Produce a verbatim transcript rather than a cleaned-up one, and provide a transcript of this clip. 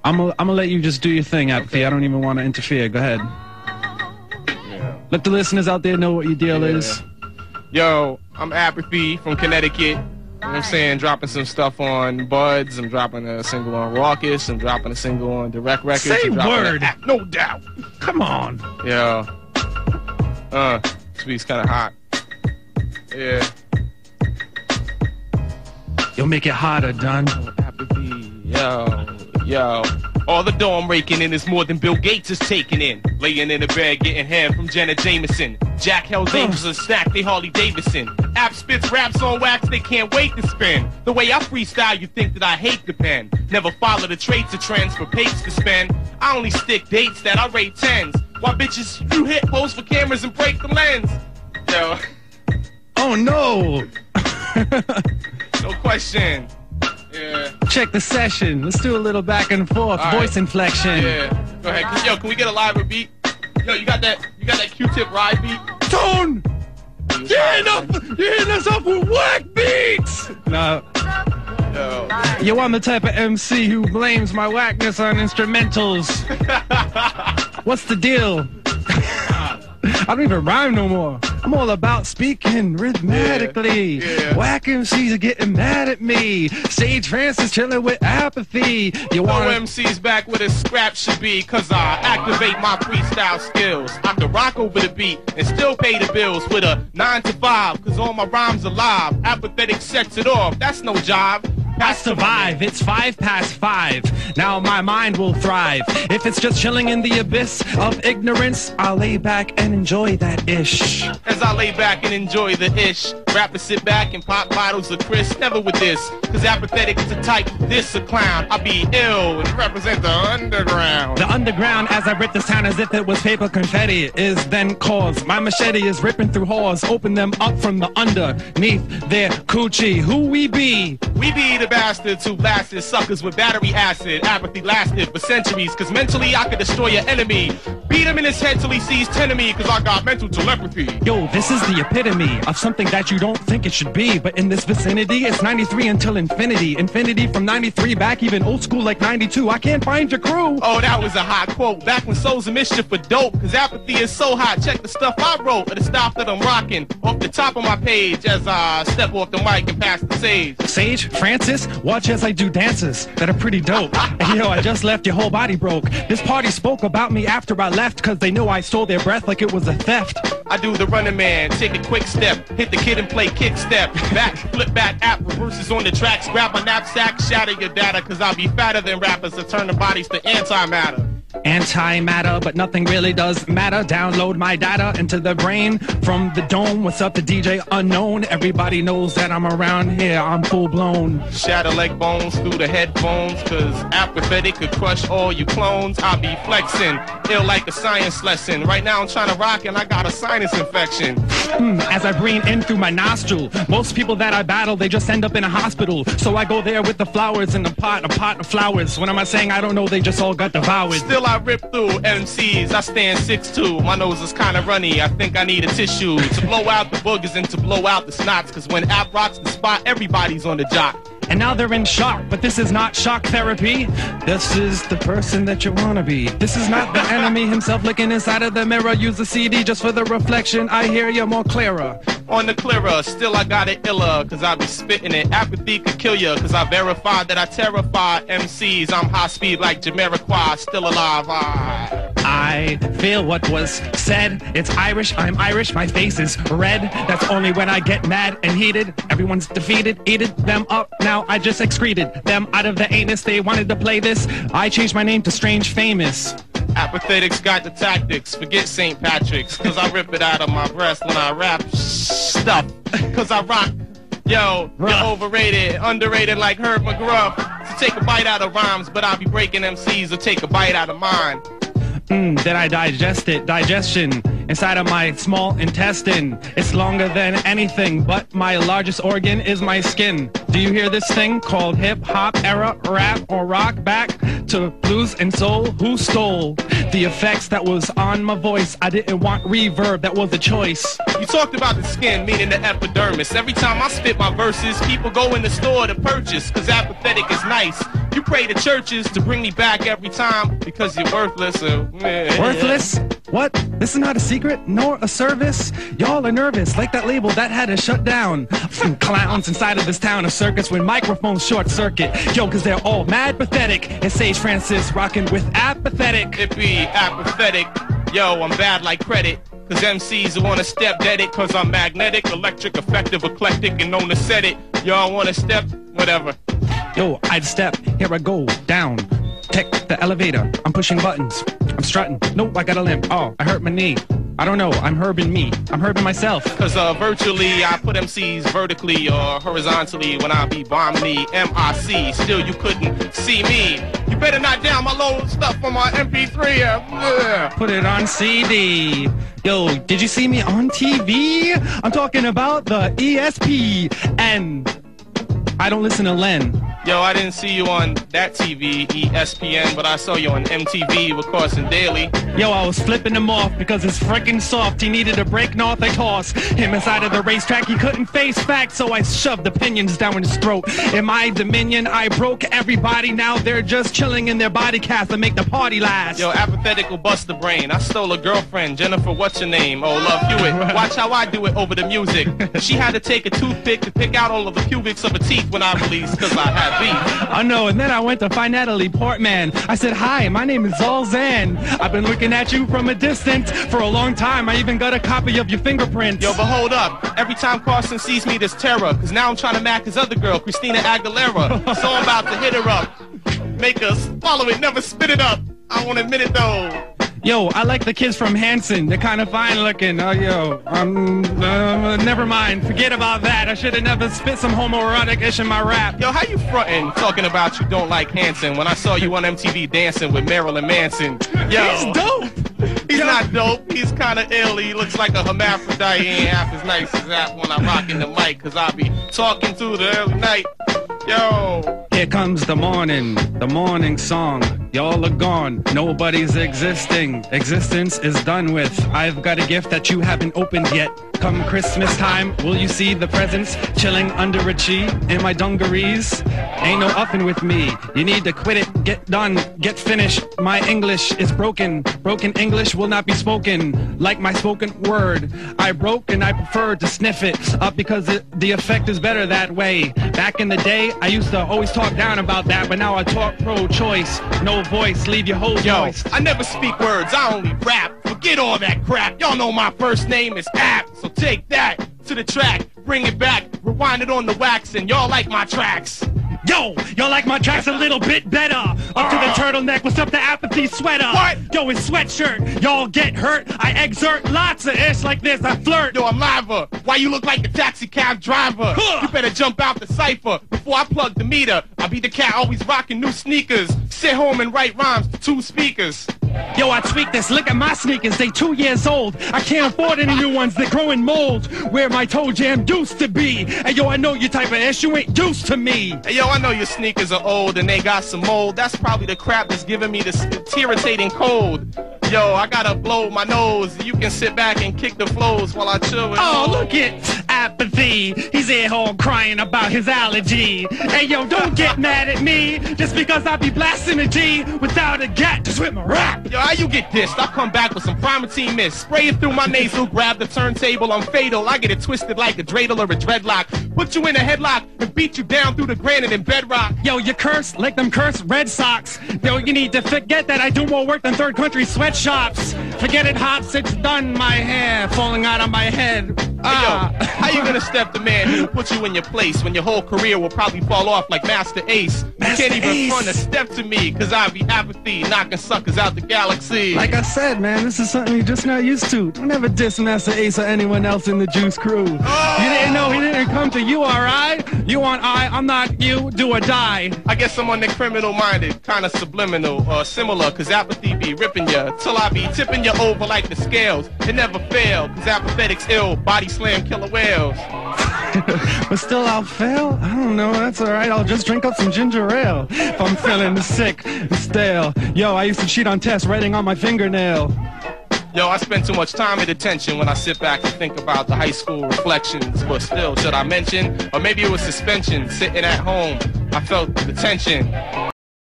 I'm gonna I'm gonna let you just do your thing, Apathy. Okay. I don't even want to interfere. Go ahead. Yeah. Let the listeners out there know what your deal Yeah. is. Yo, I'm Apathy from Connecticut. You know what I'm saying? Dropping some stuff on Buds. I'm dropping a single on Raucous. I'm dropping a single on Direct Records. Say I'm dropping word. a- no doubt. Come on. Yo. Uh, this beat's kind of hot. Yeah. You'll make it hotter, done. Apathy. Yo. Yo. All the dough I'm raking in is more than Bill Gates is taking in. Laying in the bed, getting hand from Janet Jameson. Jack Hell's Angels a snack, they Harley Davidson. App spits raps on wax, they can't wait to spin. The way I freestyle, you think that I hate the pen. Never follow the traits or trends for pates to spend. I only stick dates that I rate tens. Why bitches, you hit pose for cameras and break the lens. Yo, Oh no. no question. Yeah. Check the session. Let's do a little back and forth. All Voice right. inflection. Yeah. Go ahead. Can- Yo, can we get a live beat? Yo, you got that? You got that Q-tip ride beat? Tone! You're hitting, up, you're hitting us up with whack beats! No. Yo. Yo, I'm the type of M C who blames my whackness on instrumentals. What's the deal? I don't even rhyme no more. I'm all about speaking rhythmatically. Yeah, yeah. Whack M Cs are getting mad at me. Sage Francis chilling with Apathy. You No want M C's back where the scrap should be, cause I activate my freestyle skills. I can rock over the beat and still pay the bills with a nine to five, cause all my rhymes are live. Apathetic sets it off, that's no job. I survive, it's five past five. Now my mind will thrive. If it's just chilling in the abyss of ignorance, I'll lay back and enjoy that ish. As I lay back and enjoy the ish, rappers sit back and pop bottles of Chris. Never with this, cause apathetic is the type, this a clown. I be ill and represent the underground. The underground, as I rip this town as if it was paper confetti, is then cause. My machete is ripping through whores, open them up from the underneath their coochie. Who we be? We be the bastards who blasted suckers with battery acid. Apathy lasted for centuries, cause mentally I could destroy your enemy. Beat him in his head till he sees ten of me, cause I got mental telepathy. Yo, this is the epitome of something that you don't think it should be. But in this vicinity, it's ninety-three until infinity. Infinity from ninety-three back, even old school like ninety-two. I can't find your crew. Oh, that was a hot quote. Back when Souls of Mischief were dope, cause apathy is so hot. Check the stuff I wrote, or the stuff that I'm rocking. Off the top of my page as I step off the mic and pass the sage. Sage, Francis, watch as I do dances that are pretty dope. And yo, I just left, your whole body broke. This party spoke about me after I left, cause they knew I stole their breath like it was a theft. I do the running man, take a quick step, hit the kid and play kick step. Back, flip back, app reverses on the tracks, grab my knapsack, shatter your data, cause I'll be fatter than rappers that turn the bodies to antimatter. Antimatter, but nothing really does matter. Download my data into the brain from the dome. What's up, the D J Unknown? Everybody knows that I'm around here, I'm full blown. Shatter leg bones through the headphones, cause apathetic could crush all you clones. I'll be flexing, ill like a science lesson. Right now I'm trying to rock and I got a sinus infection. Mm, as I breathe in through my nostril, most people that I battle, they just end up in a hospital. So I go there with the flowers in the pot, a pot of flowers. When am I saying I don't know, they just all got devoured. Still I rip through M Cs, I stand six two. My nose is kinda runny, I think I need a tissue to blow out the boogers and to blow out the snots. Cause when app rocks the spot, everybody's on the jock. And now they're in shock, but this is not shock therapy. This is the person that you wanna be. This is not the enemy himself looking inside of the mirror. Use the C D just for the reflection. I hear you more clearer. On the clearer, still I got it iller, cause I be spitting it. Apathy could kill ya, cause I verified that I terrify M Cs. I'm high speed like Jamiroquai, still alive. I... I feel what was said. It's Irish, I'm Irish, my face is red. That's only when I get mad and heated. Everyone's defeated, eated them up. Now I just excreted them out of the anus. They wanted to play this. I changed my name to Strange Famous. Apathetics got the tactics, forget Saint Patrick's, cause I rip it out of my breast when I rap stuff, cause I rock. Yo, you're overrated, underrated like Herb McGruff. So take a bite out of rhymes, but I'll be breaking M Cs or take a bite out of mine. Mm, then I digest it, digestion, inside of my small intestine. It's longer than anything, but my largest organ is my skin. Do you hear this thing called hip-hop, era, rap, or rock? Back to blues and soul? Who stole the effects that was on my voice? I didn't want reverb, that was a choice. You talked about the skin, meaning the epidermis. Every time I spit my verses, people go in the store to purchase, cause apathetic is nice. You pray to churches to bring me back every time because you're worthless. Or, eh. Worthless? What? This is not a secret nor a service. Y'all are nervous, like that label that had to shut down. From clowns inside of this town, a circus when microphones short circuit. Yo, cause they're all mad pathetic. And Sage Francis rocking with apathetic. It be apathetic. Yo, I'm bad like credit. Cause M Cs wanna step dead it. Cause I'm magnetic, electric, effective, eclectic, and known to set it. Y'all wanna step? Whatever. Yo, I'd step. Here I go. Down. Take the elevator. I'm pushing buttons. I'm strutting. Nope, I got a limp. Oh, I hurt my knee. I don't know. I'm herbing me. I'm herbing myself. Cause uh, virtually I put M Cs vertically or horizontally when I be bombing the M I C. Still you couldn't see me. You better not down my low stuff on my M P three. Uh, yeah. Put it on C D. Yo, did you see me on T V? I'm talking about the E S P N. I don't listen to Len. Yo, I didn't see you on that T V, E S P N, but I saw you on M T V with Carson Daly. Yo, I was flipping him off because he's freaking soft. He needed a break north, I toss him inside of the racetrack. He couldn't face facts, so I shoved opinions down his throat. In my dominion, I broke everybody. Now they're just chilling in their body cast to make the party last. Yo, apathetic will bust the brain. I stole a girlfriend, Jennifer, what's your name? Oh, Love Hewitt. Watch how I do it over the music. She had to take a toothpick to pick out all of the pubics of her teeth when I released, cause I had beef. I know, and then I went to find Natalie Portman. I said, hi, my name is Zolzan. I've been looking at you from a distance for a long time. I even got a copy of your fingerprints. Yo, but hold up. Every time Carson sees me, there's terror. Cause now I'm trying to mac his other girl, Christina Aguilera. So I'm about to hit her up. Make her swallow it, never spit it up. I won't admit it though. Yo, I like the kids from Hanson. They're kind of fine looking. Oh, yo, um, uh, never mind. Forget about that. I should have never spit some homoerotic-ish in my rap. Yo, how you frontin' talking about you don't like Hanson when I saw you on M T V dancing with Marilyn Manson? Yo, he's dope. He's Yo. not dope. He's kind of ill. He looks like a hermaphrodite. He ain't half as nice as that when I'm rocking the mic, cause I be talking through the early night. Yo. Here comes the morning, the morning song. Y'all are gone, nobody's existing. Existence is done with. I've got a gift that you haven't opened yet. Come Christmas time, will you see the presents chilling under a tree in my dungarees? Ain't no upping with me. You need to quit it, get done, get finished. My English is broken. Broken English will not be spoken like my spoken word. I broke and I prefer to sniff it up because it, the effect is better that way. Back in the day, I used to always talk down about that, but now I talk pro-choice. No voice, leave your whole Yo, voice. I never speak words, I only rap. Forget all that crap. Y'all know my first name is App. So take that to the track, bring it back, rewind it on the wax, and y'all like my tracks. Yo, y'all like my tracks a little bit better. Up to the turtleneck, what's up the apathy sweater? What? Yo, it's sweatshirt, y'all get hurt. I exert lots of ish like this, I flirt. Yo, I'm liver. Why you look like a taxi cab driver? Huh. You better jump out the cipher before I plug the meter. I be the cat always rocking new sneakers. Sit home and write rhymes to two speakers. Yo, I tweak this, look at my sneakers, they two years old. I can't afford any new ones, they're growing mold. Where my toe jam used to be. Hey yo, I know you type of ish, you ain't used to me. Hey, yo, I know your sneakers are old and they got some mold. That's probably the crap that's giving me this irritating cold. Yo, I gotta blow my nose. You can sit back and kick the flows while I chill with Oh, look at apathy. He's here home crying about his allergy. Hey, yo, don't get mad at me just because I be blasting a G without a gat just with my rap. Yo, how you get dissed? I come back with some Primatine mist. Spray it through my nasal, grab the turntable, I'm fatal. I get it twisted like a dreidel or a dreadlock. Put you in a headlock and beat you down through the granite and bedrock. Yo, you curse like them cursed Red Sox. Yo, you need to forget that I do more work than third country sweatshops. Forget it, Hops, it's done, my hair falling out of my head. Ah. Hey, yo, how you gonna step the man who will put you in your place when your whole career will probably fall off like Master Ace? Master you can't even Ace. front a step to me, cause I be apathy, knocking suckers out the galaxy. Like I said, man, this is something you're just not used to. Don't ever diss Master Ace or anyone else in the Juice Crew. Oh. You didn't know he didn't come to you, alright? You want I, I'm not you, do or die. I guess I'm on the criminal minded, kinda subliminal or similar, cause apathy be ripping ya till I be tipping you over like the scales. It never fail, cause apathetic's ill, body slam killer whales. But still I'll fail? I don't know, that's alright, I'll just drink up some ginger ale if I'm feeling sick and stale. Yo, I used to cheat on tests writing on my fingernail. Yo, I spend too much time in detention when I sit back and think about the high school reflections. But still, should I mention? Or maybe it was suspension, sitting at home. I felt the tension.